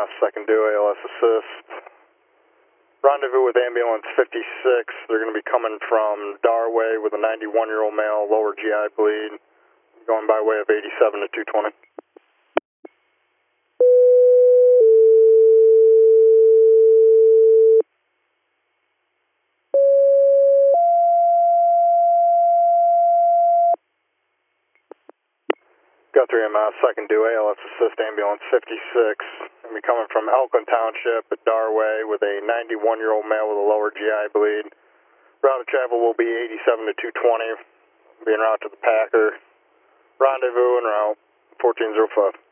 second due, ALS assist. Rendezvous with ambulance 56. They're going to be coming from Darway with a 91-year-old male, lower GI bleed, going by way of 87 to 220. Guthrie MS, second due, ALS assist, ambulance 56. Going to be coming from Elkland Township at Darway with a 91-year-old male with a lower GI bleed. Route of travel will be 87 to 220, being route to the Packer. Rendezvous en route, 1405.